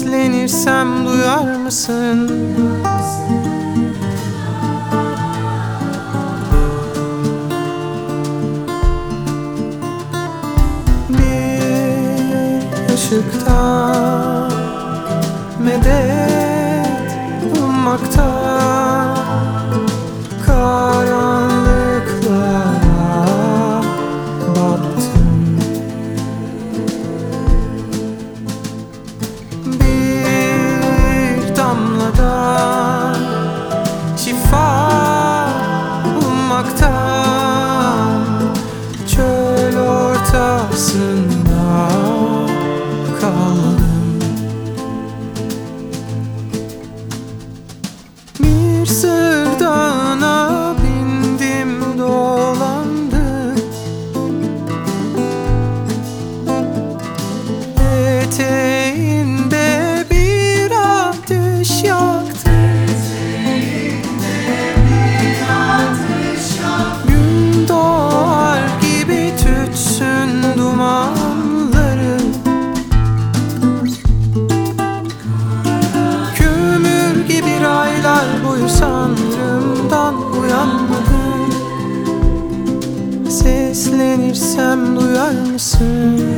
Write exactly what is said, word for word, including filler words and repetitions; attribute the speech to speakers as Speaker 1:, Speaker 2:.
Speaker 1: Seslenirsem duyar mısın? Bir ışıkta medet ummakta, karanlıklara battım. Bir damlada şifa ummakta, çöl ortasında kaldım. Bir sır dağına bindim, dolandım. Eteğinde bir ateş yaktım. Gün doğar gibi tütsün dumanları, kömür gibi aylar boyu sanrımdan uyanmadım. Seslenirsem duyar mısın?